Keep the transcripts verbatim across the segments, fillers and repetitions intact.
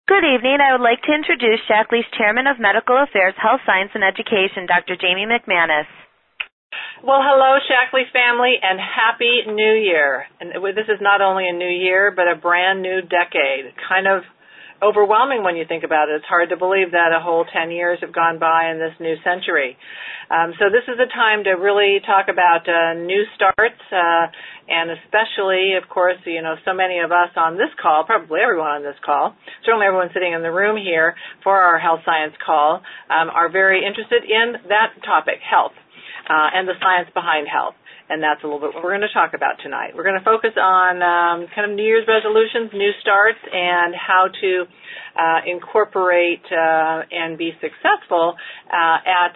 Good evening. I would like to introduce Shaklee's Chairman of Medical Affairs, Health Science, and Education, Doctor Jamie McManus. Well, hello, Shaklee family, and Happy New Year. And this is not only a new year, but a brand new decade. Kind of overwhelming when you think about it. It's hard to believe that a whole ten years have gone by in this new century. Um, so this is a time to really talk about uh, new starts, uh, and especially, of course, you know, so many of us on this call, probably everyone on this call, certainly everyone sitting in the room here for our health science call, um, are very interested in that topic, health, uh, and the science behind health. And that's a little bit what we're going to talk about tonight. We're going to focus on um, kind of New Year's resolutions, new starts, and how to uh, incorporate uh, and be successful uh, at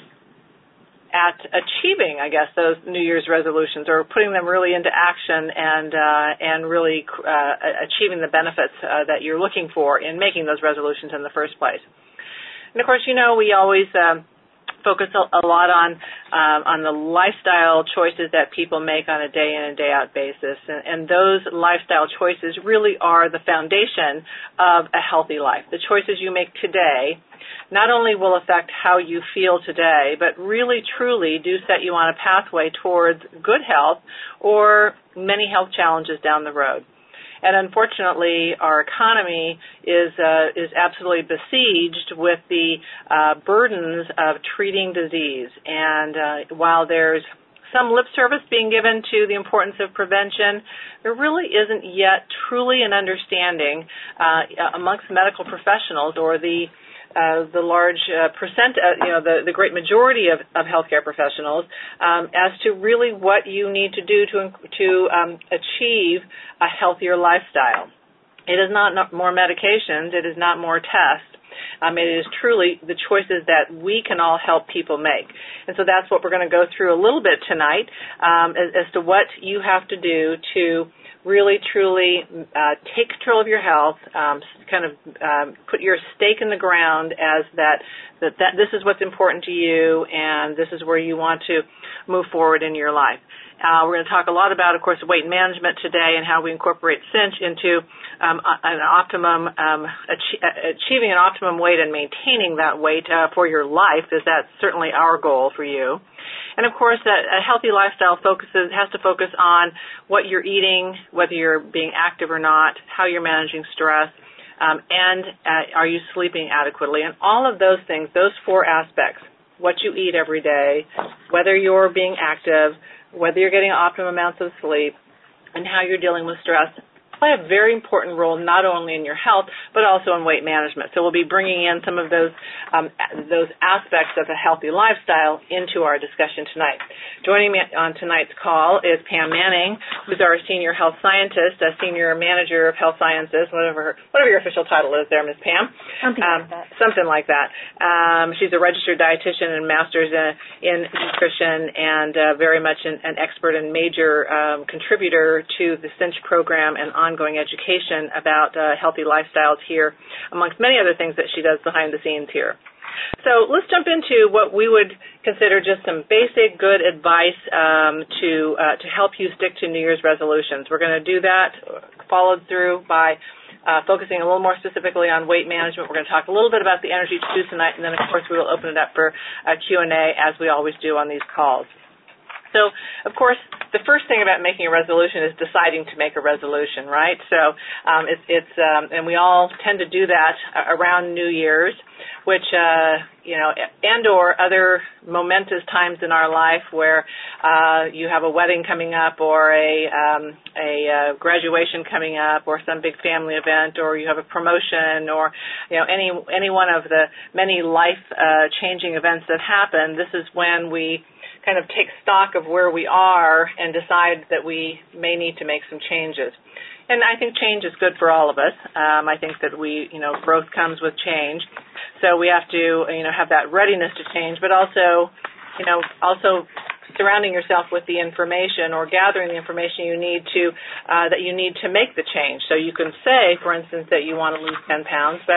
at achieving, I guess, those New Year's resolutions, or putting them really into action and uh, and really uh, achieving the benefits uh, that you're looking for in making those resolutions in the first place. And of course, you know, we always um, focus a, a lot on um, on the lifestyle choices that people make on a day in and day out basis, and, and those lifestyle choices really are the foundation of a healthy life. The choices you make today not only will affect how you feel today, but really truly do set you on a pathway towards good health or many health challenges down the road. And unfortunately, our economy is uh, is absolutely besieged with the uh, burdens of treating disease. And uh, while there's some lip service being given to the importance of prevention, there really isn't yet truly an understanding uh, amongst medical professionals or the Uh, the large uh, percent, uh, you know, the, the great majority of, of healthcare professionals um, as to really what you need to do to to um, achieve a healthier lifestyle. It is not, not more medications. It is not more tests. Um, it is truly the choices that we can all help people make. And so that's what we're going to go through a little bit tonight um, as, as to what you have to do to really, truly uh, take control of your health, um, kind of um, put your stake in the ground as that, that that this is what's important to you and this is where you want to move forward in your life. Uh, we're going to talk a lot about, of course, weight management today and how we incorporate cinch into um, an optimum, um, ach- achieving an optimum weight and maintaining that weight uh, for your life, as that's certainly our goal for you. And, of course, that a healthy lifestyle focuses has to focus on what you're eating, whether you're being active or not, how you're managing stress, um, and uh, are you sleeping adequately. And all of those things, those four aspects, what you eat every day, whether you're being active, whether you're getting optimum amounts of sleep, and how you're dealing with stress, play a very important role not only in your health but also in weight management. So we'll be bringing in some of those um, those aspects of a healthy lifestyle into our discussion tonight. Joining me on tonight's call is Pam Manning, who's our senior health scientist, a senior manager of health sciences, whatever whatever your official title is there, Miz Pam. Something um, like that. Something like that. Um, she's a registered dietitian and master's in, in nutrition, and uh, very much an, an expert and major um, contributor to the cinch program and ongoing education about uh, healthy lifestyles here, amongst many other things that she does behind the scenes here. So let's jump into what we would consider just some basic good advice um, to uh, to help you stick to New Year's resolutions. We're going to do that, followed through by uh, focusing a little more specifically on weight management. We're going to talk a little bit about the energy to do tonight, and then, of course, we will open it up for a Q and A, as we always do on these calls. So, of course, the first thing about making a resolution is deciding to make a resolution, right? So um, it's, it's um, and we all tend to do that around New Year's, which, uh, you know, and or other momentous times in our life where uh, you have a wedding coming up or a, um, a uh, graduation coming up or some big family event, or you have a promotion, or, you know, any, any one of the many life-changing uh, events that happen. This is when we kind of take stock of where we are and decide that we may need to make some changes. And I think change is good for all of us. Um, I think that we, you know, growth comes with change. So we have to, you know, have that readiness to change, but also, you know, also surrounding yourself with the information or gathering the information you need to, uh, that you need to make the change. So you can say, for instance, that you want to lose ten pounds, but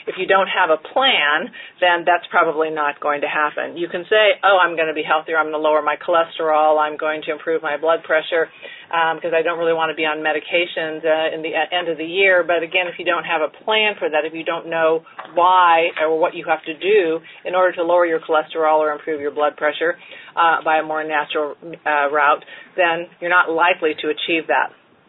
if you don't have a plan, then that's probably not going to happen. You can say, oh, I'm going to be healthier, I'm going to lower my cholesterol, I'm going to improve my blood pressure, because um, I don't really want to be on medications uh, in the uh, end of the year. But again, if you don't have a plan for that, if you don't know why or what you have to do in order to lower your cholesterol or improve your blood pressure uh, by a more natural uh, route, then you're not likely to achieve that.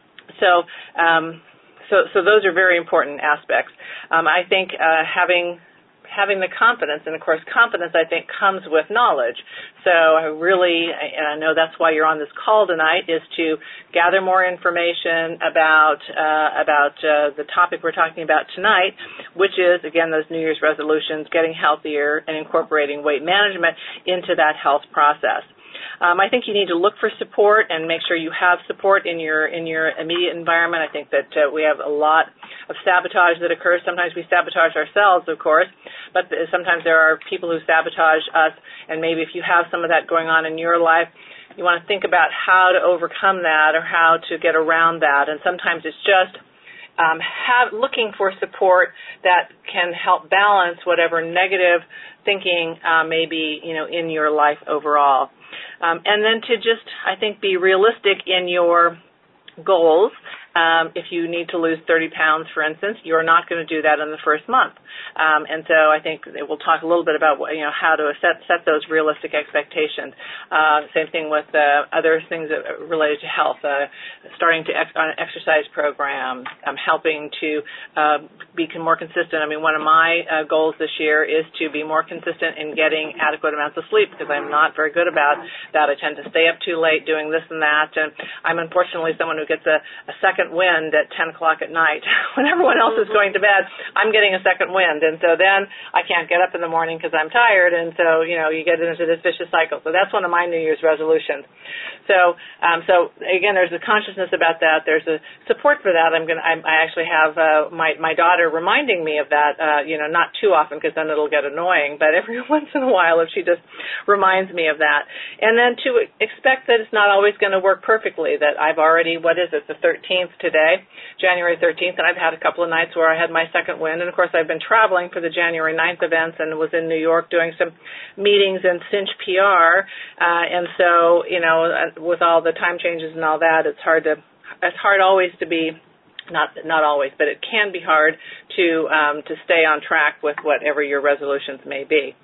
So, um, so, so those are very important aspects. Um, I think uh, having having the confidence, and of course confidence I think comes with knowledge. So I really, and I know that's why you're on this call tonight, is to gather more information about uh, about uh, the topic we're talking about tonight, which is, again, those New Year's resolutions, getting healthier and incorporating weight management into that health process. Um, I think you need to look for support and make sure you have support in your in your immediate environment. I think that uh, we have a lot of sabotage that occurs. Sometimes we sabotage ourselves, of course, but sometimes there are people who sabotage us, and maybe if you have some of that going on in your life, you want to think about how to overcome that or how to get around that. And sometimes it's just um, have, looking for support that can help balance whatever negative thinking uh, may be, you know, in your life overall. Um, and then to just, I think, be realistic in your goals. Um, if you need to lose thirty pounds, for instance, you're not going to do that in the first month. Um, and so I think we'll talk a little bit about, you know, how to set, set those realistic expectations. Uh, same thing with uh, other things that related to health, uh, starting to ex- on an exercise program, um, helping to uh, be more consistent. I mean, one of my uh, goals this year is to be more consistent in getting adequate amounts of sleep, because I'm not very good about that. I tend to stay up too late doing this and that, and I'm unfortunately someone who gets a, a second wind at ten o'clock at night. When everyone else is going to bed, I'm getting a second wind, and so then I can't get up in the morning because I'm tired, and so, you know, you get into this vicious cycle. So that's one of my New Year's resolutions. So, um, so again, there's a consciousness about that. There's a support for that. I'm going. I, I actually have uh, my my daughter reminding me of that. Uh, you know, not too often because then it'll get annoying, but every once in a while, if she just reminds me of that, and then to expect that it's not always going to work perfectly. That I've already, what is it, the thirteenth today, January thirteenth, and I've had a couple of nights where I had my second wind, and of course I've been traveling for the January ninth events and was in New York doing some meetings in Cinch P R, uh, and so, you know, with all the time changes and all that, it's hard to, it's hard always to be, not not always, but it can be hard to um, to stay on track with whatever your resolutions may be.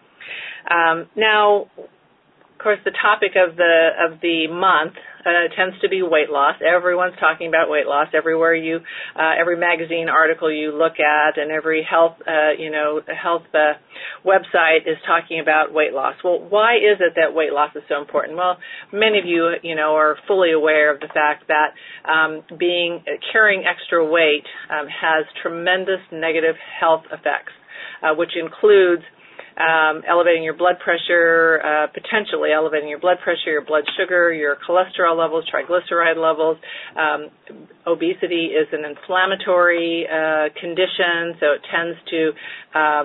Um, now, of course, the topic of the of the month uh, tends to be weight loss. Everyone's talking about weight loss. Everywhere you, uh, every magazine article you look at, and every health, uh, you know, health uh, website is talking about weight loss. Well, why is it that weight loss is so important? Well, many of you, you know, are fully aware of the fact that um, being carrying extra weight um, has tremendous negative health effects, uh, which includes Um, elevating your blood pressure, uh, potentially elevating your blood pressure, your blood sugar, your cholesterol levels, triglyceride levels. Um, obesity is an inflammatory uh, condition, so it tends to um,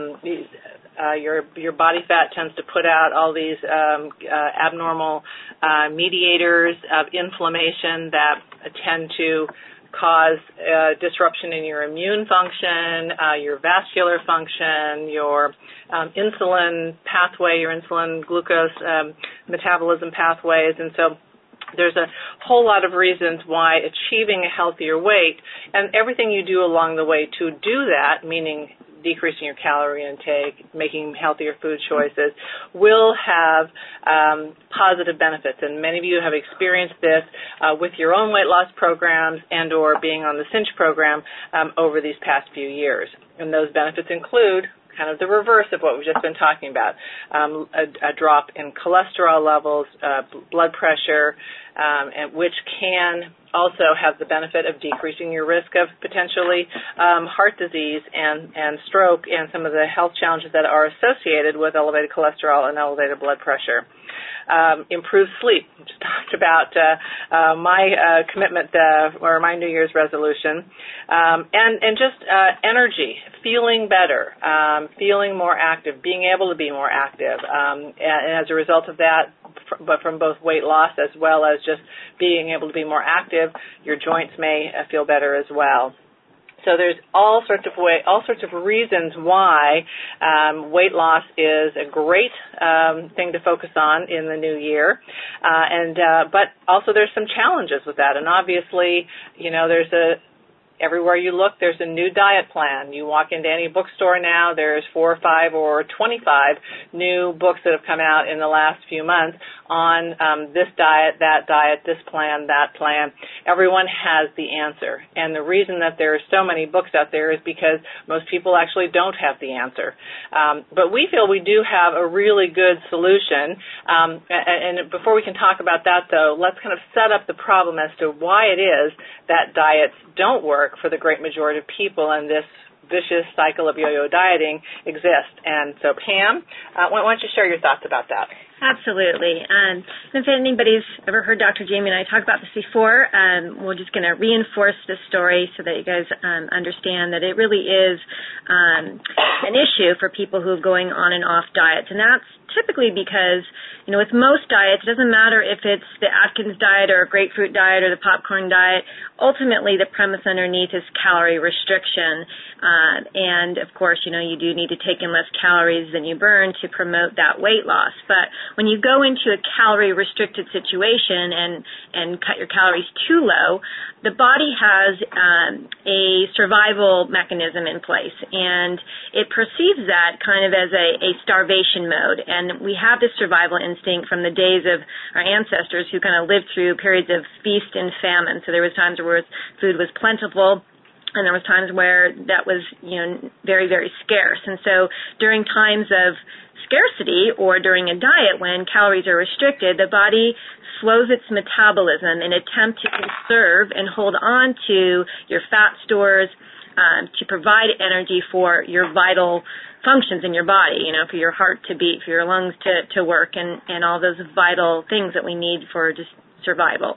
uh, your your body fat tends to put out all these um, uh, abnormal uh, mediators of inflammation that tend to cause uh, disruption in your immune function, uh, your vascular function, your um, insulin pathway, your insulin glucose um, metabolism pathways, and so there's a whole lot of reasons why achieving a healthier weight, and everything you do along the way to do that, meaning decreasing your calorie intake, making healthier food choices, will have um, positive benefits. And many of you have experienced this uh, with your own weight loss programs and or being on the Cinch program um, over these past few years. And those benefits include kind of the reverse of what we've just been talking about, um, a, a drop in cholesterol levels, uh, blood pressure, um, and which can also have the benefit of decreasing your risk of potentially um, heart disease and, and stroke and some of the health challenges that are associated with elevated cholesterol and elevated blood pressure. Um, improve sleep. We just talked about uh, uh, my uh, commitment uh, or my New Year's resolution, um, and and just uh, energy, feeling better, um, feeling more active, being able to be more active, um, and, and as a result of that, fr- but from both weight loss as well as just being able to be more active, your joints may uh, feel better as well. So there's all sorts of way, all sorts of reasons why um, weight loss is a great um, thing to focus on in the new year, uh, and uh, but also there's some challenges with that. And obviously, you know, there's a everywhere you look, there's a new diet plan. You walk into any bookstore now, there's four or five or twenty-five new books that have come out in the last few months on um, this diet, that diet, this plan, that plan. Everyone has the answer. And the reason that there are so many books out there is because most people actually don't have the answer. Um, but we feel we do have a really good solution. Um, and, and before we can talk about that, though, let's kind of set up the problem as to why it is that diets don't work for the great majority of people, and this vicious cycle of yo-yo dieting exists. And so, Pam, uh, why don't you share your thoughts about that? Absolutely. Um, if anybody's ever heard Doctor Jamie and I talk about this before, um, we're just going to reinforce this story so that you guys um, understand that it really is um, an issue for people who are going on and off diets. And that's typically because, you know, with most diets, it doesn't matter if it's the Atkins diet or a grapefruit diet or the popcorn diet, ultimately the premise underneath is calorie restriction. Uh, and, of course, you know, you do need to take in less calories than you burn to promote that weight loss. But when you go into a calorie-restricted situation and, and cut your calories too low, the body has um, a survival mechanism in place, and it perceives that kind of as a, a starvation mode. And we have this survival instinct from the days of our ancestors who kind of lived through periods of feast and famine. So there was times where food was plentiful, and there was times where that was, you know, very, very scarce. And so during times of scarcity or during a diet when calories are restricted, the body slows its metabolism in an attempt to conserve and hold on to your fat stores um, to provide energy for your vital functions in your body, you know, for your heart to beat, for your lungs to, to work, and, and all those vital things that we need for just survival.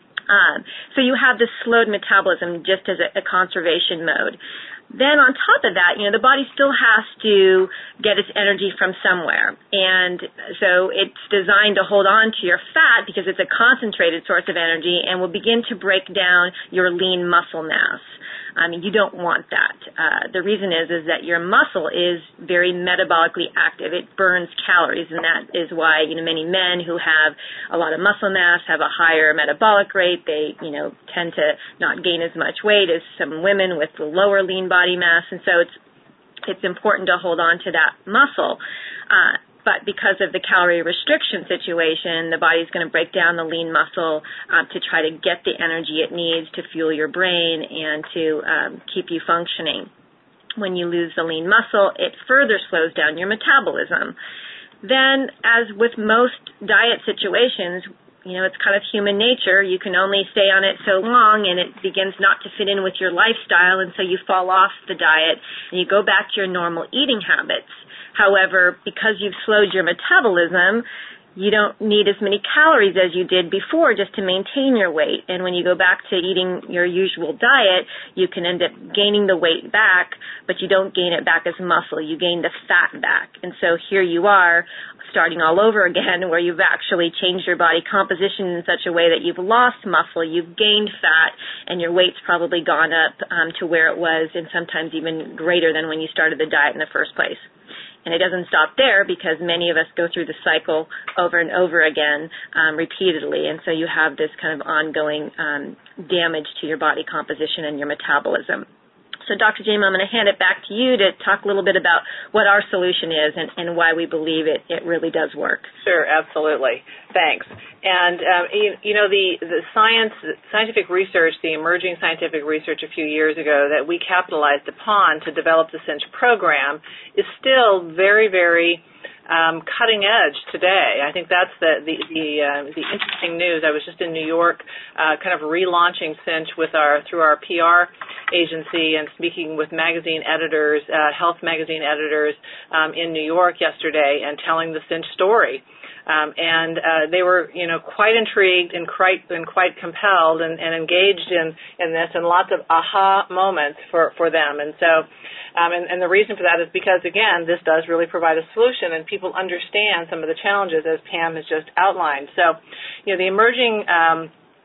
Um, so you have this slowed metabolism just as a, a conservation mode. Then on top of that, you know, the body still has to get its energy from somewhere. And so it's designed to hold on to your fat because it's a concentrated source of energy and will begin to break down your lean muscle mass. I mean, you don't want that. Uh, the reason is is that your muscle is very metabolically active. It burns calories, and that is why, you know, many men who have a lot of muscle mass have a higher metabolic rate. They, you know, tend to not gain as much weight as some women with lower lean body mass, and so it's it's important to hold on to that muscle. Uh, But because of the calorie restriction situation, the body's going to break down the lean muscle um, to try to get the energy it needs to fuel your brain and to um, keep you functioning. When you lose the lean muscle, it further slows down your metabolism. Then, as with most diet situations, you know, it's kind of human nature. You can only stay on it so long, and it begins not to fit in with your lifestyle, and so you fall off the diet, and you go back to your normal eating habits. However, because you've slowed your metabolism, you don't need as many calories as you did before just to maintain your weight. And when you go back to eating your usual diet, you can end up gaining the weight back, but you don't gain it back as muscle. You gain the fat back. And so here you are starting all over again where you've actually changed your body composition in such a way that you've lost muscle, you've gained fat, and your weight's probably gone up um, to where it was and sometimes even greater than when you started the diet in the first place. And it doesn't stop there because many of us go through the cycle over and over again um, repeatedly. And so you have this kind of ongoing um, damage to your body composition and your metabolism. So, Doctor Jamie, I'm going to hand it back to you to talk a little bit about what our solution is and, and why we believe it, it really does work. Sure, absolutely. Thanks. And, um, you, you know, the, the science, scientific research, the emerging scientific research a few years ago that we capitalized upon to develop the Cinch program is still very, very Um, cutting edge today. I think that's the the the, uh, the interesting news. I was just in New York, uh, kind of relaunching Cinch with our through our P R agency and speaking with magazine editors, uh, health magazine editors um, in New York yesterday, and telling the Cinch story. Um, and uh, they were, you know, quite intrigued and quite and quite compelled and, and engaged in, in this, and lots of aha moments for, for them. And so, um, and, and the reason for that is because, again, this does really provide a solution, and people understand some of the challenges as Pam has just outlined. So, you know, the emerging um,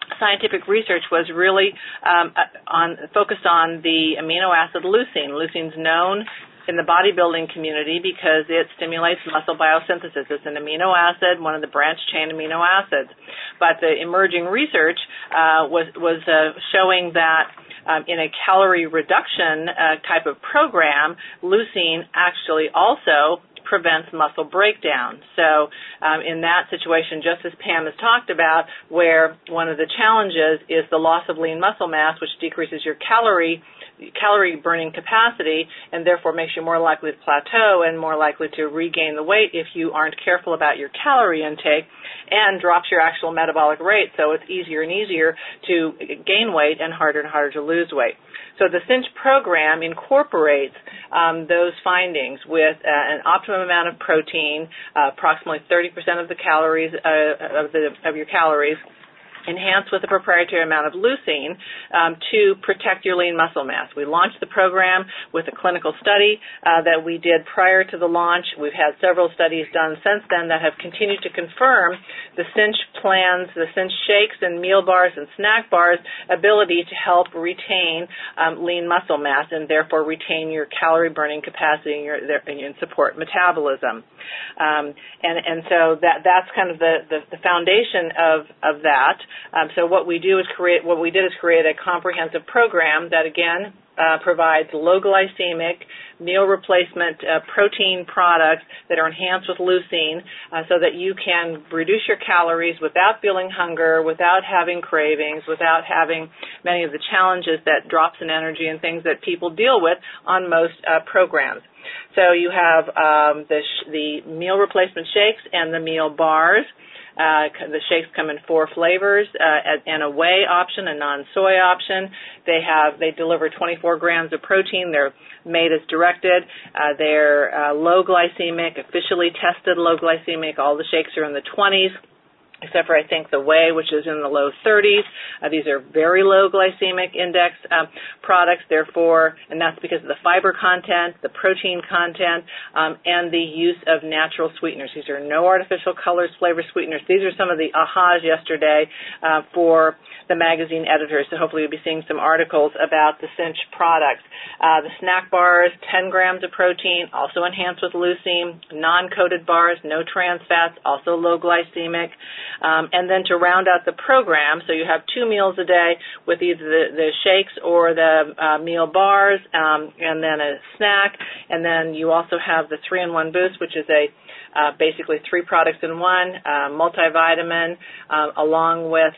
scientific research was really um, on focused on the amino acid leucine. Leucine's known in the bodybuilding community because it stimulates muscle biosynthesis. It's an amino acid, one of the branched chain amino acids. But the emerging research uh, was was uh, showing that um, in a calorie reduction uh, type of program, leucine actually also prevents muscle breakdown. So um, in that situation, just as Pam has talked about, where one of the challenges is the loss of lean muscle mass, which decreases your calorie calorie burning capacity and therefore makes you more likely to plateau and more likely to regain the weight if you aren't careful about your calorie intake, and drops your actual metabolic rate, so it's easier and easier to gain weight and harder and harder to lose weight. So the Cinch program incorporates um, those findings with uh, an optimum amount of protein, uh, approximately thirty percent of the calories uh, of the of your calories, enhanced with a proprietary amount of leucine um, to protect your lean muscle mass. We launched the program with a clinical study uh, that we did prior to the launch. We've had several studies done since then that have continued to confirm the Cinch plans, the Cinch shakes and meal bars and snack bars ability to help retain um, lean muscle mass and therefore retain your calorie burning capacity and, your, and support metabolism. Um, and, and so that, that's kind of the, the, the foundation of, of that. Um, so what we do is create, what we did is create a comprehensive program that, again, uh, provides low glycemic meal replacement uh, protein products that are enhanced with leucine uh, so that you can reduce your calories without feeling hunger, without having cravings, without having many of the challenges that drops in energy and things that people deal with on most uh, programs. So you have um, the, sh- the meal replacement shakes and the meal bars. Uh, the shakes come in four flavors, uh, and a whey option, a non-soy option. They have, they deliver twenty-four grams of protein. They're made as directed. Uh, they're uh, low glycemic, officially tested low glycemic. All the shakes are in the twenties. Except for, I think, the whey, which is in the low thirties. Uh, these are very low glycemic index um, products, therefore, and that's because of the fiber content, the protein content, um, and the use of natural sweeteners. These are no artificial colors, flavor sweeteners. These are some of the ahas yesterday uh, for the magazine editors, so hopefully you'll be seeing some articles about the Cinch products. Uh, the snack bars, ten grams of protein, also enhanced with leucine, non-coated bars, no trans fats, also low glycemic. Um, and then to round out the program, so you have two meals a day with either the, the shakes or the uh, meal bars, um, and then a snack, and then you also have the three in one boost, which is a uh, basically three products in one, uh, multivitamin, uh, along with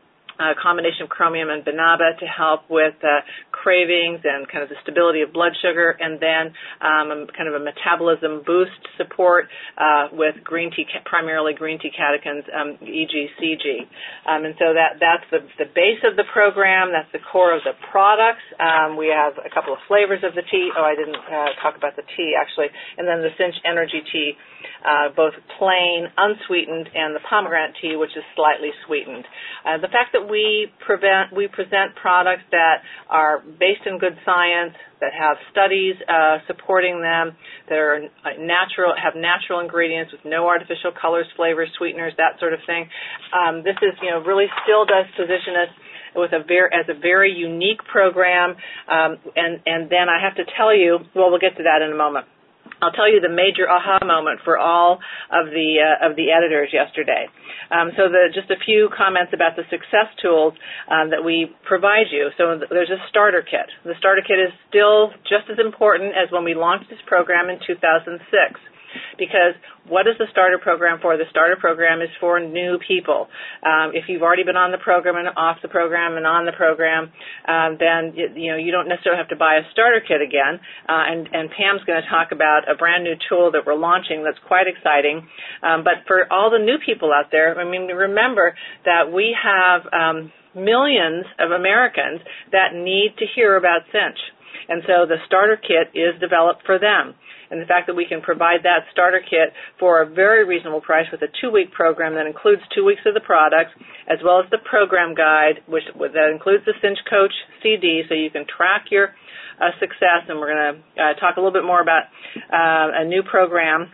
a combination of chromium and Banaba to help with uh, cravings and kind of the stability of blood sugar, and then um, kind of a metabolism boost support uh, with green tea, primarily green tea catechins, um, for example C G. Um, and so that, that's the, the base of the program. That's the core of the products. Um, we have a couple of flavors of the tea. Oh, I didn't uh, talk about the tea, actually. And then the Cinch Energy Tea, uh, both plain, unsweetened, and the pomegranate tea, which is slightly sweetened. Uh, the fact that we prevent, we present products that are based in good science, that have studies uh, supporting them, that are natural, have natural ingredients with no artificial colors, flavors, sweeteners, that sort of thing. Um, this is, you know, really still does position us with a very, as a very unique program. Um, and, and then I have to tell you, well, we'll get to that in a moment. I'll tell you the major aha moment for all of the uh, of the editors yesterday. Um, so the, just a few comments about the success tools um, that we provide you. So there's a starter kit. The starter kit is still just as important as when we launched this program in two thousand six. Because what is the starter program for? The starter program is for new people. Um, if you've already been on the program and off the program and on the program, um, then you know you don't necessarily have to buy a starter kit again. Uh, and, and Pam's going to talk about a brand new tool that we're launching that's quite exciting. Um, but for all the new people out there, I mean, remember that we have um, millions of Americans that need to hear about Cinch. And so the starter kit is developed for them. And the fact that we can provide that starter kit for a very reasonable price with a two-week program that includes two weeks of the products, as well as the program guide, which that includes the Cinch Coach C D, so you can track your uh, success. And we're going to uh, talk a little bit more about uh, a new program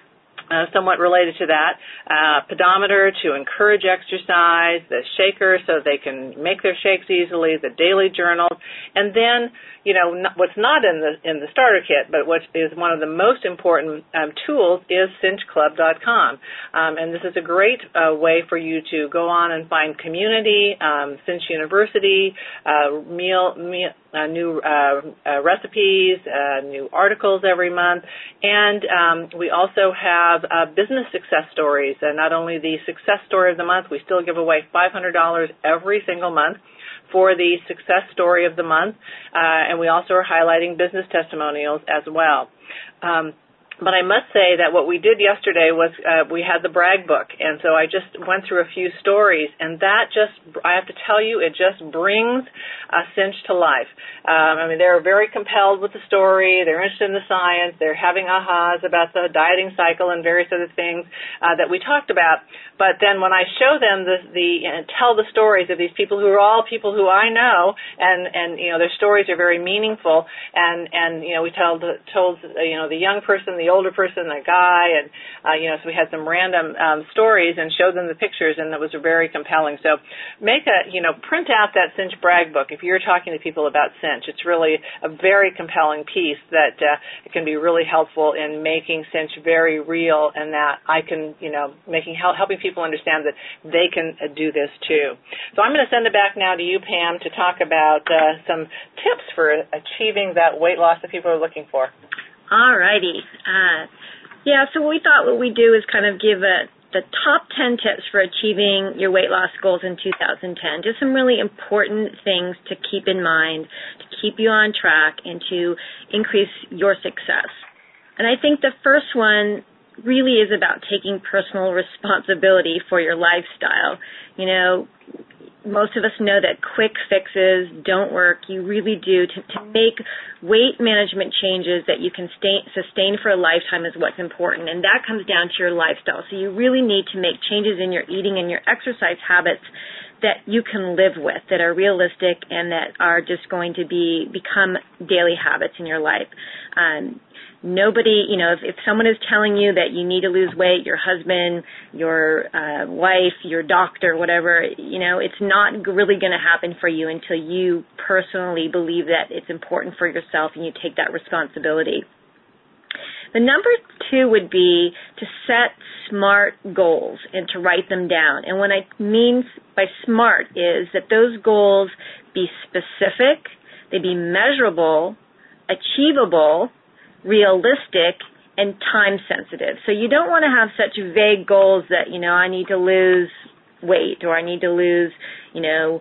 Uh, somewhat related to that, uh, pedometer to encourage exercise, the shaker so they can make their shakes easily, the daily journals, and then, you know, not, what's not in the in the starter kit, but what is one of the most important um, tools is cinch club dot com, um, and this is a great uh, way for you to go on and find community, um, Cinch University, uh, meal, meal uh, new uh, uh, recipes, uh, new articles every month, and um, we also have uh, business success stories. And not only the success story of the month, we still give away five hundred dollars every single month for the success story of the month, uh, and we also are highlighting business testimonials as well. Um, But I must say that what we did yesterday was uh, we had the brag book, and so I just went through a few stories, and that just, I have to tell you, it just brings uh, Cinch to life. Um, I mean, they're very compelled with the story. They're interested in the science. They're having ahas about the dieting cycle and various other things uh, that we talked about. But then when I show them the, the and tell the stories of these people who are all people who I know, and, and you know, their stories are very meaningful, and, and you know, we told, told you know, the young person, the older person, a guy, and uh, you know, so we had some random um, stories and showed them the pictures, and it was very compelling. So make a, you know, print out that Cinch brag book if you're talking to people about Cinch. It's really a very compelling piece that uh, it can be really helpful in making Cinch very real, and that I can, you know, making helping people understand that they can uh, do this too. So I'm going to send it back now to you, Pam, to talk about uh, some tips for achieving that weight loss that people are looking for. All righty. Uh, yeah, so we thought what we do is kind of give a, the top ten tips for achieving your weight loss goals in two thousand ten. Just some really important things to keep in mind, to keep you on track, and to increase your success. And I think the first one really is about taking personal responsibility for your lifestyle. You know, most of us know that quick fixes don't work. You really do. To, to make weight management changes that you can stay, sustain for a lifetime is what's important, and that comes down to your lifestyle. So you really need to make changes in your eating and your exercise habits that you can live with, that are realistic, and that are just going to be become daily habits in your life. Um, Nobody, you know, if, if someone is telling you that you need to lose weight, your husband, your uh, wife, your doctor, whatever, you know, it's not really going to happen for you until you personally believe that it's important for yourself and you take that responsibility. The number two would be to set smart goals and to write them down. And what I mean by smart is that those goals be specific, they be measurable, achievable, realistic, and time sensitive. So you don't want to have such vague goals that, you know, I need to lose weight, or I need to lose, you know,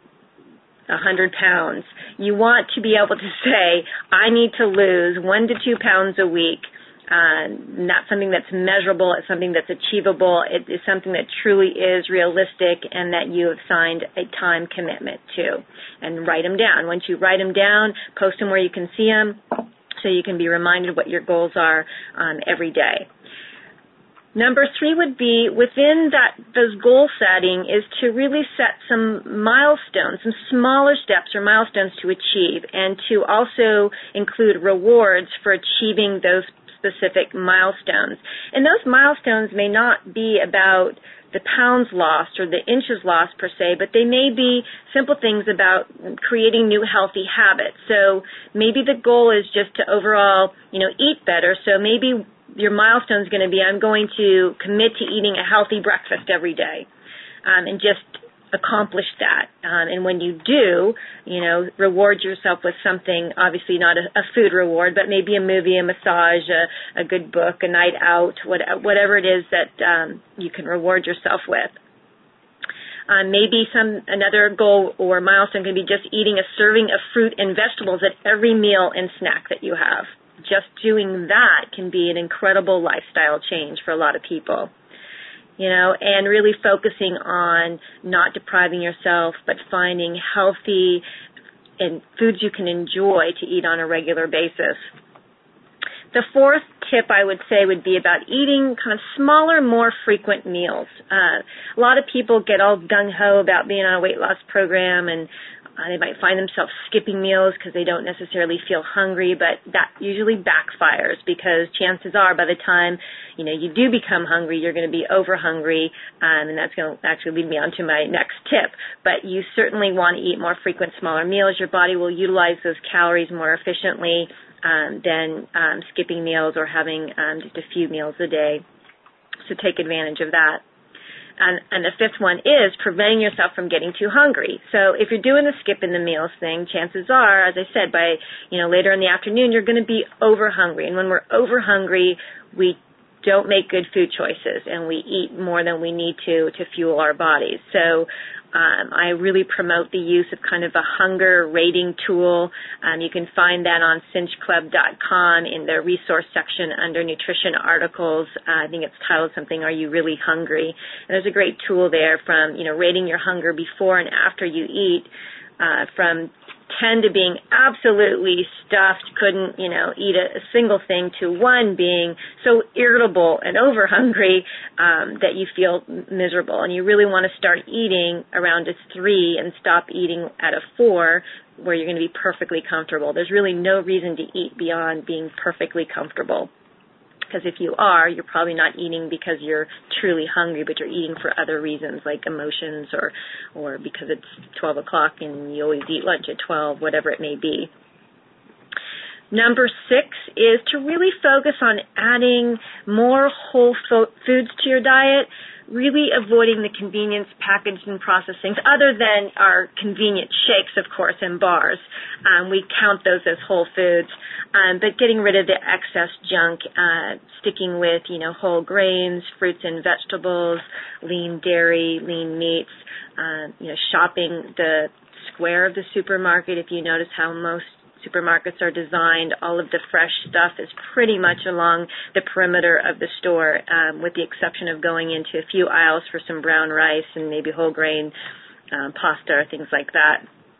a hundred pounds. You want to be able to say, I need to lose one to two pounds a week. Uh, not something that's measurable, it's something that's achievable. It is something that truly is realistic and that you have signed a time commitment to. And write them down. Once you write them down, post them where you can see them, so you can be reminded what your goals are um, every day. Number three would be, within that those goal setting, is to really set some milestones, some smaller steps or milestones to achieve, and to also include rewards for achieving those specific milestones. And those milestones may not be about the pounds lost or the inches lost per se, but they may be simple things about creating new healthy habits. So maybe the goal is just to overall, you know, eat better. So maybe your milestone is going to be, I'm going to commit to eating a healthy breakfast every day, um, and just accomplish that. Um, and when you do, you know, reward yourself with something, obviously not a, a food reward, but maybe a movie, a massage, a, a good book, a night out, what, whatever it is that um, you can reward yourself with. Um, maybe some another goal or milestone can be just eating a serving of fruit and vegetables at every meal and snack that you have. Just doing that can be an incredible lifestyle change for a lot of people. You know, and really focusing on not depriving yourself, but finding healthy and foods you can enjoy to eat on a regular basis. The fourth tip I would say would be about eating kind of smaller, more frequent meals. Uh, a lot of people get all gung-ho about being on a weight loss program and Uh, they might find themselves skipping meals because they don't necessarily feel hungry, but that usually backfires because chances are by the time, you know, you do become hungry, you're going to be over hungry, um, and that's going to actually lead me on to my next tip. But you certainly want to eat more frequent, smaller meals. Your body will utilize those calories more efficiently um, than um, skipping meals or having um, just a few meals a day. So take advantage of that. And, and the fifth one is preventing yourself from getting too hungry. So if you're doing the skip in the meals thing, chances are, as I said, by, you know, later in the afternoon, you're going to be over hungry. And when we're over hungry, we don't make good food choices and we eat more than we need to to fuel our bodies. So um, I really promote the use of kind of a hunger rating tool. Um, you can find that on cinch club dot com in the resource section under nutrition articles. Uh, I think it's titled something, Are You Really Hungry? And there's a great tool there from, you know, rating your hunger before and after you eat, uh, from ten to being absolutely stuffed, couldn't, you know, eat a, a single thing, to one being so irritable and over hungry um, that you feel miserable. And you really want to start eating around a three and stop eating at a four where you're going to be perfectly comfortable. There's really no reason to eat beyond being perfectly comfortable. Because if you are, you're probably not eating because you're truly hungry, but you're eating for other reasons like emotions or, or because it's twelve o'clock and you always eat lunch at twelve, whatever it may be. Number six is to really focus on adding more whole fo- foods to your diet, really avoiding the convenience packaged and processed things other than our convenient shakes, of course, and bars. Um, we count those as whole foods, um, but getting rid of the excess junk, uh, sticking with, you know, whole grains, fruits and vegetables, lean dairy, lean meats, uh, you know, shopping the square of the supermarket. If you notice how most supermarkets are designed, all of the fresh stuff is pretty much along the perimeter of the store, um, with the exception of going into a few aisles for some brown rice and maybe whole grain um, pasta or things like that.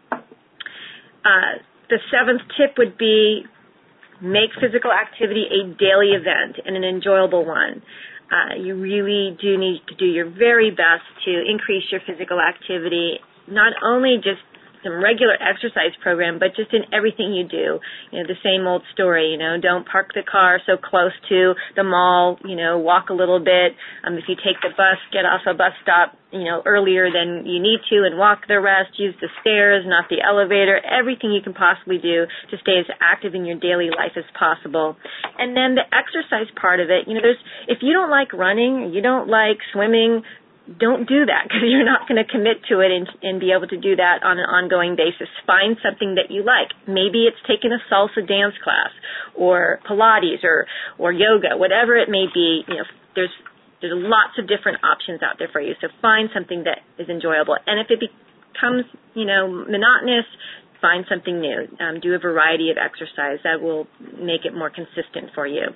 Uh, the seventh tip would be make physical activity a daily event and an enjoyable one. Uh, you really do need to do your very best to increase your physical activity, not only just some regular exercise program, but just in everything you do. You know, the same old story, you know, don't park the car so close to the mall, you know, walk a little bit. Um, if you take the bus, get off a bus stop, you know, earlier than you need to and walk the rest. Use the stairs, not the elevator. Everything you can possibly do to stay as active in your daily life as possible. And then the exercise part of it, you know, there's, if you don't like running, you don't like swimming, don't do that because you're not going to commit to it and, and be able to do that on an ongoing basis. Find something that you like. Maybe it's taking a salsa dance class or Pilates or, or yoga, whatever it may be. You know, there's there's lots of different options out there for you. So find something that is enjoyable. And if it becomes, you know, monotonous, find something new. Um, do a variety of exercise that will make it more consistent for you.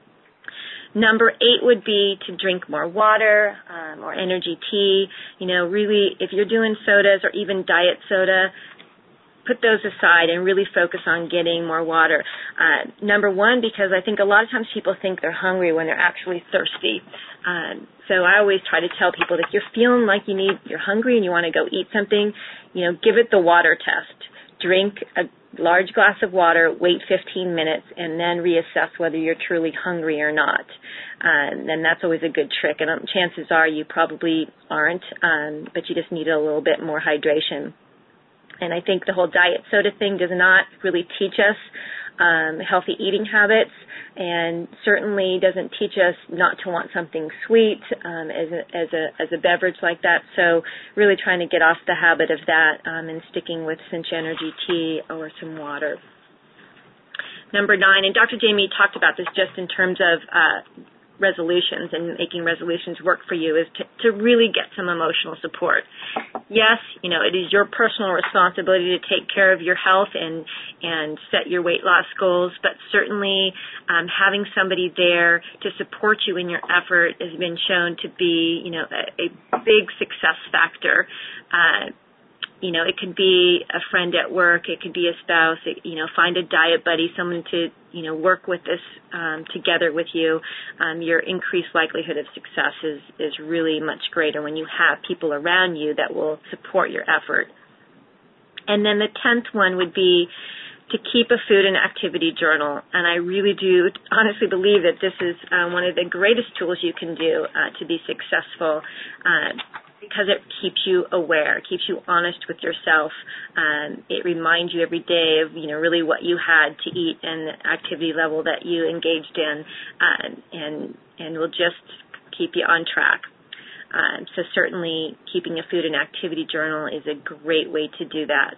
Number eight would be to drink more water um, or energy tea. You know, really, if you're doing sodas or even diet soda, put those aside and really focus on getting more water. Uh, number one, because I think a lot of times people think they're hungry when they're actually thirsty. Um, so I always try to tell people that if you're feeling like you need, you're hungry and you want to go eat something, you know, give it the water test. Drink a large glass of water, wait fifteen minutes, and then reassess whether you're truly hungry or not. Um, and that's always a good trick. And um, chances are you probably aren't, um, but you just need a little bit more hydration. And I think the whole diet soda thing does not really teach us um, healthy eating habits, and certainly doesn't teach us not to want something sweet um, as a as a as a beverage like that. So really trying to get off the habit of that um, and sticking with Cinch Energy tea or some water. Number nine, and Doctor Jamie talked about this just in terms of uh, resolutions and making resolutions work for you, is to, to really get some emotional support. Yes, you know, it is your personal responsibility to take care of your health and and set your weight loss goals, but certainly um, having somebody there to support you in your effort has been shown to be, you know, a, a big success factor. Uh, You know, it could be a friend at work, it could be a spouse, it, you know, find a diet buddy, someone to, you know, work with this um, together with you. Um, your increased likelihood of success is, is really much greater when you have people around you that will support your effort. And then the tenth one would be to keep a food and activity journal. And I really do honestly believe that this is uh, one of the greatest tools you can do uh, to be successful, uh, because it keeps you aware, it keeps you honest with yourself. Um, it reminds you every day of, you know, really what you had to eat and the activity level that you engaged in, uh, and and will just keep you on track. Um, so certainly keeping a food and activity journal is a great way to do that.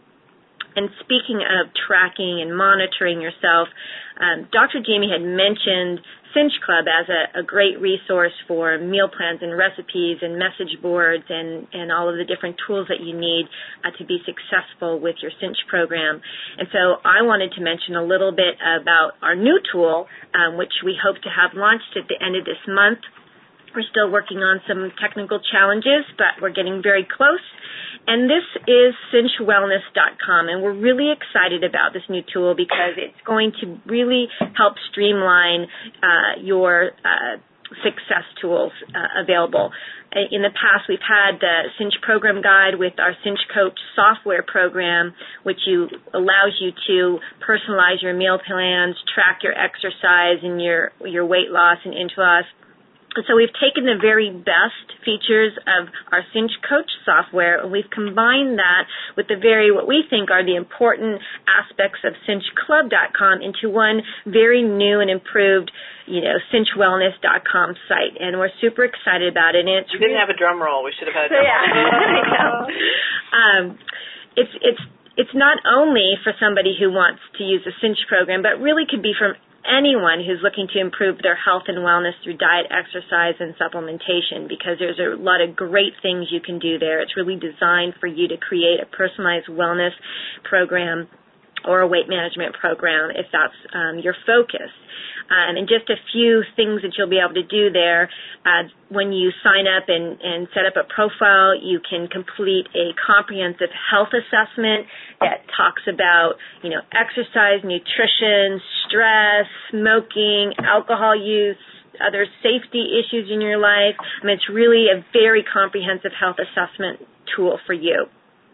And speaking of tracking and monitoring yourself, um, Doctor Jamie had mentioned Cinch Club as a, a great resource for meal plans and recipes and message boards and, and all of the different tools that you need uh, to be successful with your Cinch program. And so I wanted to mention a little bit about our new tool, um, which we hope to have launched at the end of this month. We're still working on some technical challenges, but we're getting very close. And this is cinch wellness dot com, and we're really excited about this new tool because it's going to really help streamline uh, your uh, success tools uh, available. In the past, we've had the Cinch Program Guide with our Cinch Coach software program, which you, allows you to personalize your meal plans, track your exercise and your, your weight loss and inch loss. So we've taken the very best features of our Cinch Coach software, and we've combined that with the very, what we think are the important aspects of cinch club dot com into one very new and improved, you know, cinch wellness dot com site. And we're super excited about it. And it's we didn't have a drum roll. We should have had a drum yeah. roll. um, it's, it's, it's not only for somebody who wants to use the Cinch program, but really could be from anyone who's looking to improve their health and wellness through diet, exercise, and supplementation, because there's a lot of great things you can do there. It's really designed for you to create a personalized wellness program or a weight management program if that's um, your focus. Um, and just a few things that you'll be able to do there. Uh, when you sign up and, and set up a profile, you can complete a comprehensive health assessment that talks about, you know, exercise, nutrition, stress, smoking, alcohol use, other safety issues in your life. I mean, it's really a very comprehensive health assessment tool for you.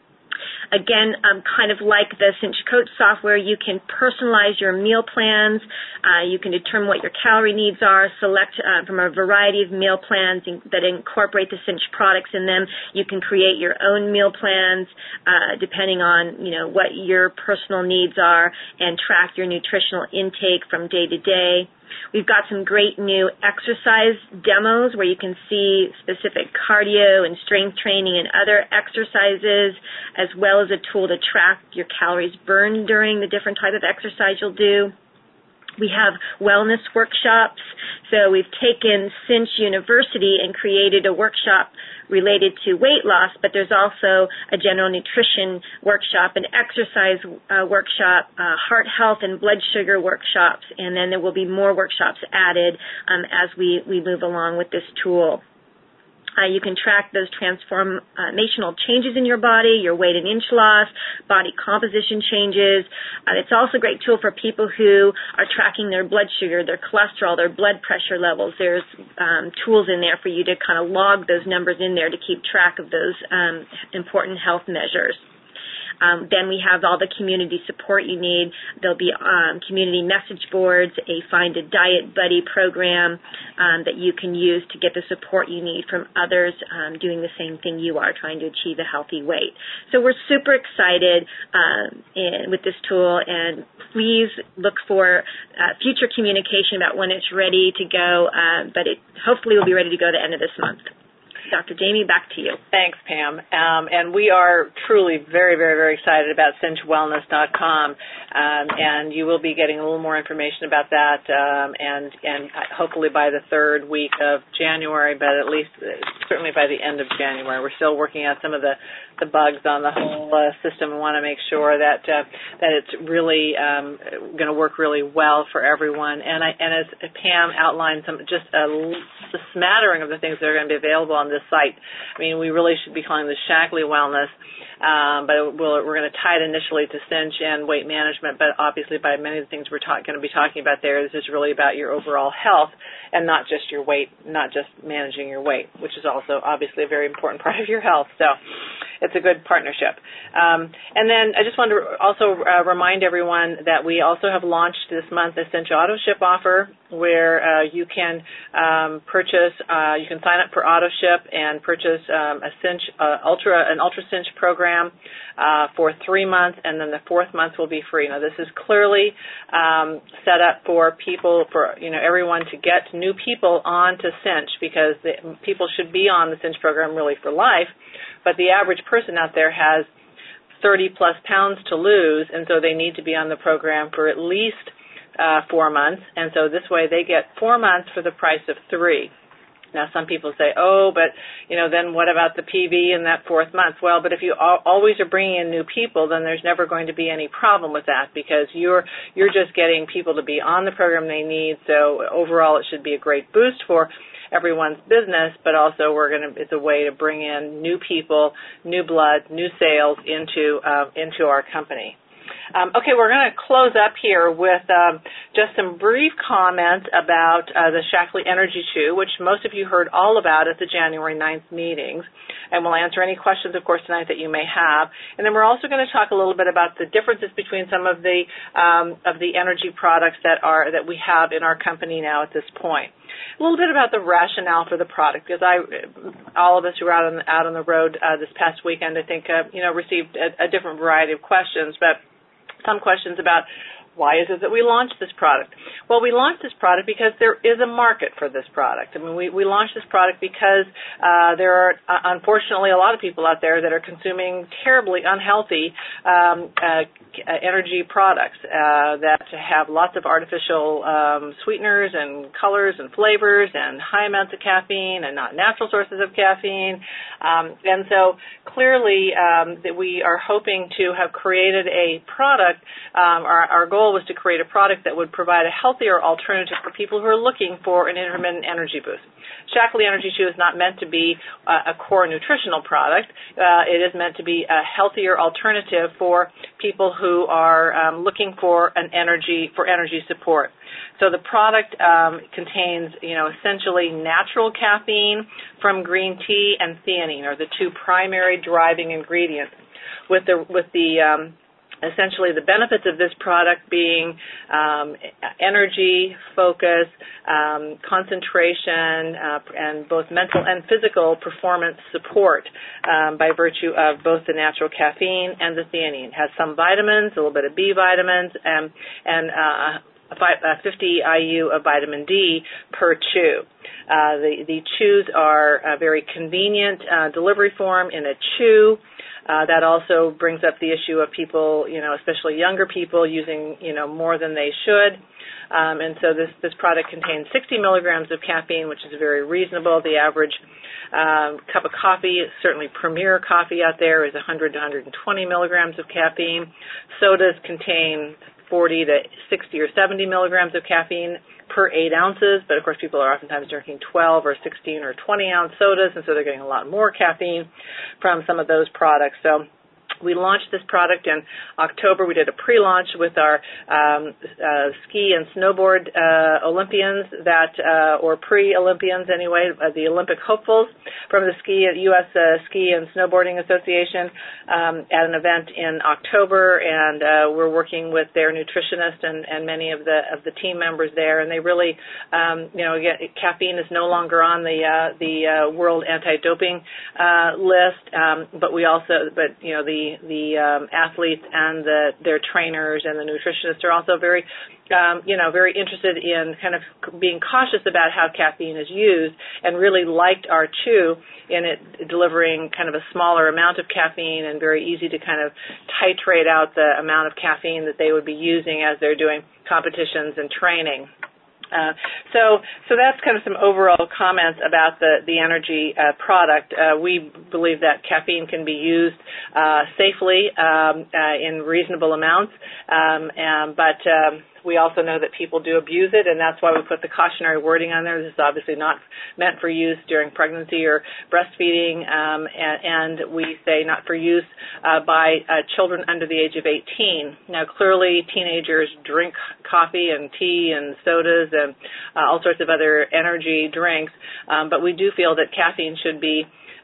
Again, um, kind of like the Cinch Coach software, you can personalize your meal plans. Uh, you can determine what your calorie needs are, select uh, from a variety of meal plans in, that incorporate the Cinch products in them. You can create your own meal plans uh, depending on, you know, what your personal needs are, and track your nutritional intake from day to day. We've got some great new exercise demos where you can see specific cardio and strength training and other exercises, as well as a tool to track your calories burned during the different type of exercise you'll do. We have wellness workshops. So we've taken Cinch University and created a workshop related to weight loss, but there's also a general nutrition workshop, an exercise uh, workshop, uh, heart health and blood sugar workshops, and then there will be more workshops added um, as we, we move along with this tool. Uh, you can track those transformational changes in your body, your weight and inch loss, body composition changes. Uh, it's also a great tool for people who are tracking their blood sugar, their cholesterol, their blood pressure levels. There's um, tools in there for you to kind of log those numbers in there to keep track of those um, important health measures. Um, then we have all the community support you need. There'll be um, community message boards, a Find a Diet Buddy program um, that you can use to get the support you need from others um, doing the same thing you are, trying to achieve a healthy weight. So we're super excited um, in, with this tool, and please look for uh, future communication about when it's ready to go, uh, but it hopefully will be ready to go at the end of this month. Doctor Jamie, back to you. Thanks, Pam. Um, and we are truly very, very, very excited about cinch wellness dot com, um, and you will be getting a little more information about that, um, and, and hopefully by the third week of January, but at least uh, certainly by the end of January. We're still working out some of the, the bugs on the whole uh, system and want to make sure that uh, that it's really um, going to work really well for everyone. And, I, and as Pam outlined, some just a, a smattering of the things that are going to be available on this site. I mean, we really should be calling this Shaklee Wellness, um, but it will, we're going to tie it initially to Cinch and weight management, but obviously by many of the things we're ta- going to be talking about there, this is really about your overall health and not just your weight, not just managing your weight, which is also obviously a very important part of your health. So it's a good partnership. Um, and then I just want to also uh, remind everyone that we also have launched this month a Cinch Auto Ship offer, where uh, you can um, purchase, uh, you can sign up for Auto Ship and purchase um, a Cinch uh, Ultra, an Ultra Cinch program uh, for three months, and then the fourth month will be free. Now, this is clearly um, set up for people, for you know everyone to get new people onto Cinch, because the, people should be on the Cinch program really for life, but the average person out there has thirty plus pounds to lose, and so they need to be on the program for at least uh, four months, and so this way they get four months for the price of three. Now, some people say, oh, but, you know, then what about the P V in that fourth month? Well, but if you always are bringing in new people, then there's never going to be any problem with that, because you're you're just getting people to be on the program they need. So overall, it should be a great boost for everyone's business, but also we're going to, it's a way to bring in new people, new blood, new sales into uh, into our company. Um, okay, we're going to close up here with um, just some brief comments about uh, the Shaklee Energy Chew, which most of you heard all about at the January ninth meetings, and we'll answer any questions, of course, tonight that you may have. And then we're also going to talk a little bit about the differences between some of the um, of the energy products that are that we have in our company now at this point. A little bit about the rationale for the product, because I, all of us who were out on out on the road uh, this past weekend, I think, uh, you know, received a, a different variety of questions, but some questions about why is it that we launched this product? Well, we launched this product because there is a market for this product. I mean, we, we launched this product because uh, there are, uh, unfortunately, a lot of people out there that are consuming terribly unhealthy um, uh, energy products uh, that have lots of artificial um, sweeteners and colors and flavors and high amounts of caffeine and not natural sources of caffeine. Um, and so clearly um, that we are hoping to have created a product. Um, our, our goal was to create a product that would provide a healthier alternative for people who are looking for an intermittent energy boost. Shaklee Energy Chew is not meant to be uh, a core nutritional product. Uh, it is meant to be a healthier alternative for people who are um, looking for an energy for energy support. So the product um, contains, you know, essentially natural caffeine from green tea and theanine are the two primary driving ingredients. With the with the um, essentially the benefits of this product being um, energy, focus, um, concentration, uh, and both mental and physical performance support um, by virtue of both the natural caffeine and the theanine. It has some vitamins, a little bit of B vitamins, and, and uh, fifty I U of vitamin D per chew. Uh, the, the chews are a very convenient uh, delivery form in a chew. Uh, that also brings up the issue of people, you know, especially younger people using, you know, more than they should. Um, and so this, this product contains sixty milligrams of caffeine, which is very reasonable. The average um, cup of coffee, certainly Premier coffee out there, is one hundred to one hundred twenty milligrams of caffeine. Sodas contain forty to sixty or seventy milligrams of caffeine per eight ounces, but of course people are oftentimes drinking twelve or sixteen or twenty ounce sodas, and so they're getting a lot more caffeine from some of those products. So we launched this product in October. We did a pre-launch with our um, uh, ski and snowboard uh, Olympians that, uh, or pre-Olympians anyway, uh, the Olympic hopefuls from the ski U S Uh, Ski and Snowboarding Association um, at an event in October, and uh, we're working with their nutritionist and, and many of the of the team members there, and they really, um, you know, again, caffeine is no longer on the uh, the uh, World Anti-Doping uh, list, um, but we also, but you know, the the um, athletes and the, their trainers and the nutritionists are also very, um, you know, very interested in kind of being cautious about how caffeine is used, and really liked our chew in it delivering kind of a smaller amount of caffeine and very easy to kind of titrate out the amount of caffeine that they would be using as they're doing competitions and training. Uh, so, so that's kind of some overall comments about the, the energy uh, product. Uh, we believe that caffeine can be used uh, safely um, uh, in reasonable amounts, um, and, but um, we also know that people do abuse it, and that's why we put the cautionary wording on there. This is obviously not meant for use during pregnancy or breastfeeding, um, and, and we say not for use uh, by uh, children under the age of eighteen. Now, clearly, teenagers drink coffee and tea and sodas and uh, all sorts of other energy drinks, um, but we do feel that caffeine should be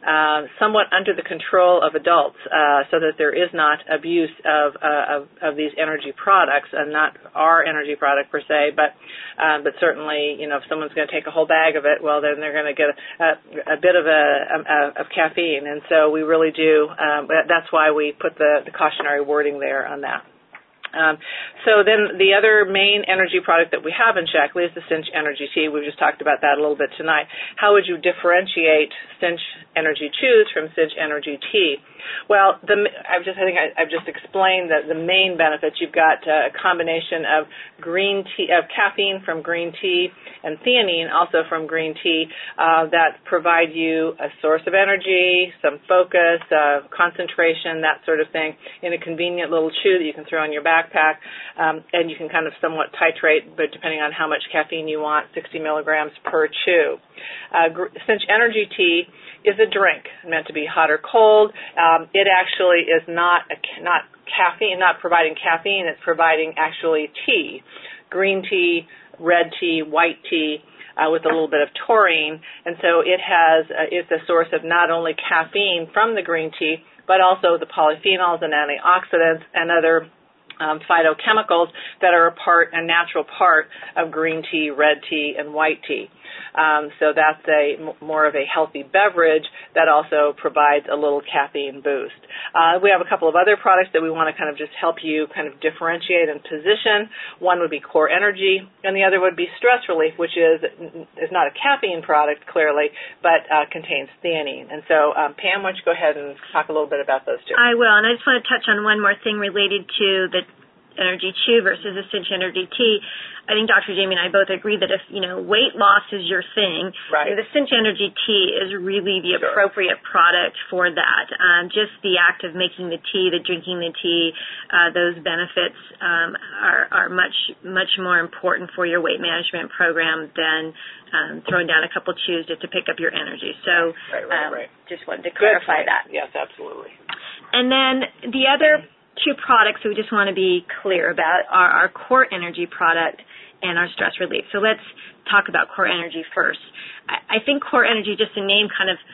uh, somewhat under the control of adults, uh, so that there is not abuse of, uh, of of these energy products, and not our energy product per se, but um, but certainly, you know, if someone's going to take a whole bag of it, well, then they're going to get a, a, a bit of a, a of caffeine, and so we really do. Um, that's why we put the, the cautionary wording there on that. Um, so then the other main energy product that we have in Shaklee is the Cinch Energy Tea. We've just talked about that a little bit tonight. How would you differentiate Cinch Energy Chews from Cinch Energy Tea? Well, the, I've just, I think I, I've just explained that the main benefits. You've got a combination of green tea, of caffeine from green tea, and theanine also from green tea uh, that provide you a source of energy, some focus, uh, concentration, that sort of thing, in a convenient little chew that you can throw in your backpack, um, and you can kind of somewhat titrate, but depending on how much caffeine you want, sixty milligrams per chew. Uh, Cinch Energy Tea is a drink meant to be hot or cold. Um, it actually is not a, not caffeine, not providing caffeine. It's providing actually tea, green tea, red tea, white tea, uh, with a little bit of taurine. And so it has uh, it's a source of not only caffeine from the green tea, but also the polyphenols and antioxidants and other Um, phytochemicals that are a part, a natural part of green tea, red tea, and white tea. Um, so that's a m- more of a healthy beverage that also provides a little caffeine boost. Uh, we have a couple of other products that we want to kind of just help you kind of differentiate and position. One would be Core Energy, and the other would be Stress Relief, which is is not a caffeine product, clearly, but uh, contains theanine. And so, um, Pam, why don't you go ahead and talk a little bit about those two? I will, and I just want to touch on one more thing related to the Energy Chew versus the Cinch Energy Tea. I think Doctor Jamie and I both agree that if, you know, weight loss is your thing, right. the Cinch Energy Tea is really the sure. appropriate product for that. Um, just the act of making the tea, the drinking the tea, uh, those benefits um, are, are much, much more important for your weight management program than um, throwing down a couple chews just to pick up your energy. So right, right, um, right. just wanted to clarify that. Yes, absolutely. And then the other two products we just want to be clear about are our Core Energy product and our Stress Relief. So let's talk about Core Energy first. I, I think Core Energy, just the name kind of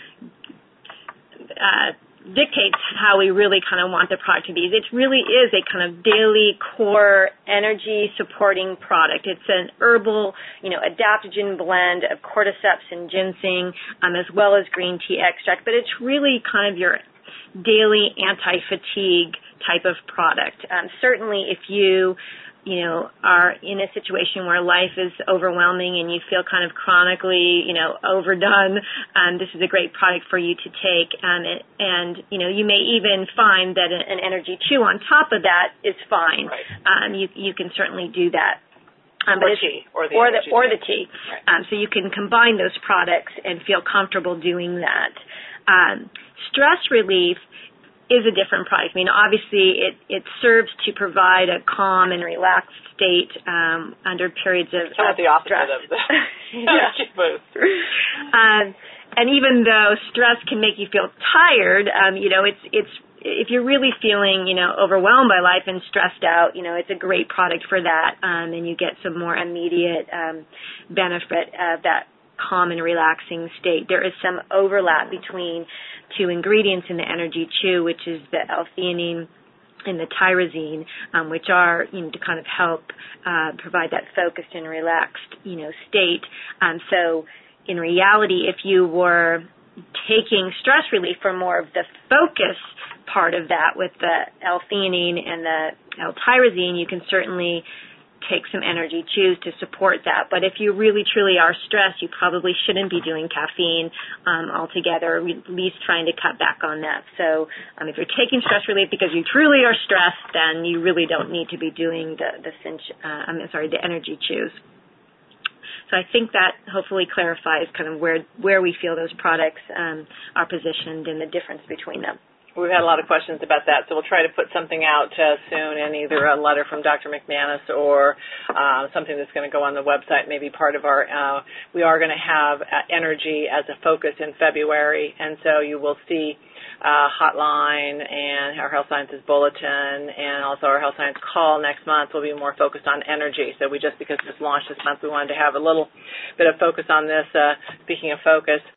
uh, dictates how we really kind of want the product to be. It really is a kind of daily core energy supporting product. It's an herbal, you know, adaptogen blend of cordyceps and ginseng, um, as well as green tea extract, but it's really kind of your daily anti-fatigue type of product. Um, certainly if you, you know, are in a situation where life is overwhelming and you feel kind of chronically, you know, overdone, um, this is a great product for you to take. Um, and, and, you know, you may even find that an energy chew on top of that is fine. Right. Um, you, you can certainly do that. Um, or but tea, or the or the, tea. or the tea. Right. Um, so you can combine those products and feel comfortable doing that. Um, Stress Relief is a different product. I mean, obviously, it, it serves to provide a calm and relaxed state um, under periods of, of the opposite stress. of the energy boost. um, and even though stress can make you feel tired, um, you know, it's it's if you're really feeling, you know, overwhelmed by life and stressed out, you know, it's a great product for that, um, and you get some more immediate um, benefit of that calm and relaxing state. There is some overlap between two ingredients in the Energy Chew, which is the L-theanine and the tyrosine, um, which are, you know, to kind of help uh, provide that focused and relaxed, you know, state. Um, so in reality, if you were taking Stress Relief for more of the focus part of that with the L-theanine and the L-tyrosine, you can certainly take some energy chews to support that. But if you really truly are stressed, you probably shouldn't be doing caffeine um, altogether, or at least trying to cut back on that. So um, if you're taking Stress Relief because you truly are stressed, then you really don't need to be doing the, the cinch, uh, I'm sorry, the energy chews. So I think that hopefully clarifies kind of where, where we feel those products um, are positioned and the difference between them. We've had a lot of questions about that, so we'll try to put something out uh, soon in either a letter from Doctor McManus or uh, something that's going to go on the website, maybe part of our, uh, we are going to have uh, energy as a focus in February, and so you will see uh, hotline and our Health Sciences Bulletin and also our Health Science Call next month will be more focused on energy. So we just, because this launched this month, we wanted to have a little bit of focus on this. Uh, speaking of focus,